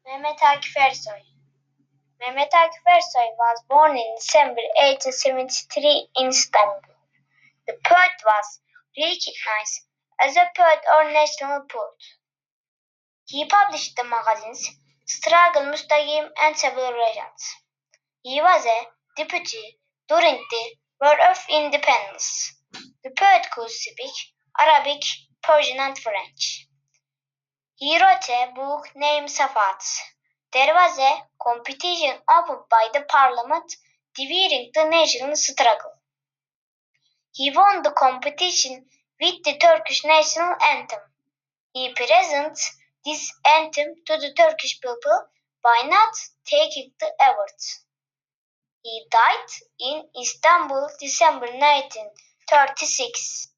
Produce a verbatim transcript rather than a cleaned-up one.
Mehmet Akif Ersoy. Mehmet Akif Ersoy was born in December eighteen seventy-three in Istanbul. The poet was recognized as a poet or national poet. He published the magazines Struggle Mustaqim and Tabula Rasa. He was a deputy during the War of Independence. The poet could speak Arabic, Persian, and French. He wrote a book named Safats. There was a competition opened by the parliament during the national struggle. He won the competition with the Turkish national anthem. He presented this anthem to the Turkish people by not taking the award. He died in Istanbul, December nineteen thirty-six.